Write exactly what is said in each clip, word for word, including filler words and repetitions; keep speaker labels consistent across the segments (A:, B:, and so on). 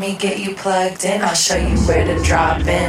A: me get you plugged in. I'll show you where to drop in.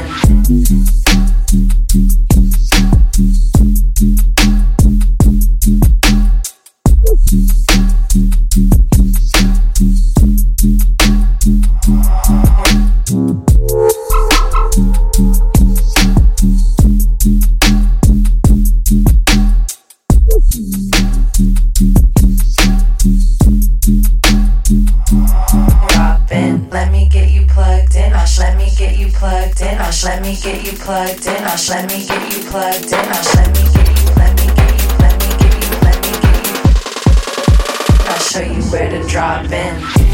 A: Let me get you plugged in. I'll sh- let me get you plugged in. I'll sh- let me get you plugged in. I'll sh- let me get you plugged in. I'll sh- let me get you. Let me get you. Let me get you. Let me get you. I'll show you where to drop in.